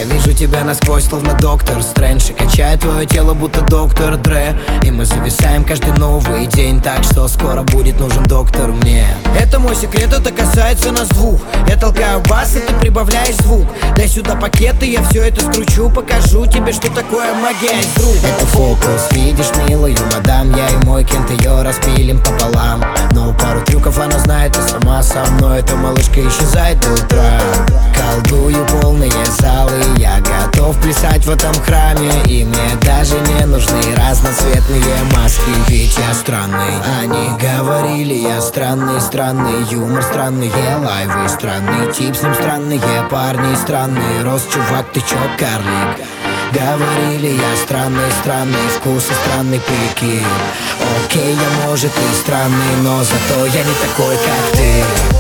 вижу тебя насквозь, словно доктор Стрэндж, и качает твое тело, будто доктор Дре. И мы зависаем каждый новый день, так что скоро будет нужен доктор мне. Это мой секрет, это касается нас двух. Я толкаю бас, и ты прибавляешь звук. Дай сюда пакеты, я все это скручу. Покажу тебе, что такое магия из рук. Это фокус, видишь милую мадам, я и мой кент ее распилим пополам. Но пару трюков она знает, и сама со мной эта малышка исчезает до утра. Колдую полные залы, я готов плясать в этом храме. И мне даже не нужны разноцветные маски, ведь я странный. Они говорили, я странный, странный юмор, странные лайвы, странный тип, с ним странные парни, странный рост, чувак, ты чё, карлик? Говорили, я странный, странный вкус и странный прикид. Окей, я может и странный, но зато я не такой, как ты.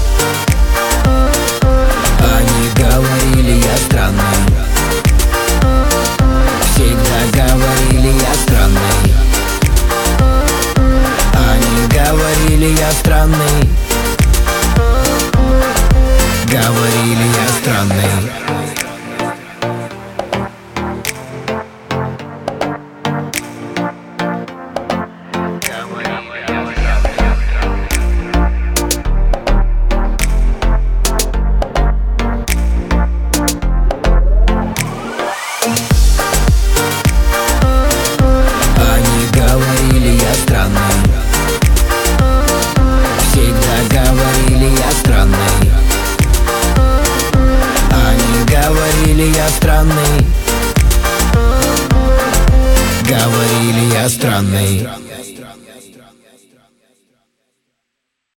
Они говорили, я странный. Всегда говорили, я странный. Они говорили, я странный. Говорили, я странный. Всегда говорили, я странный. Они говорили, я странный. Говорили, я странный.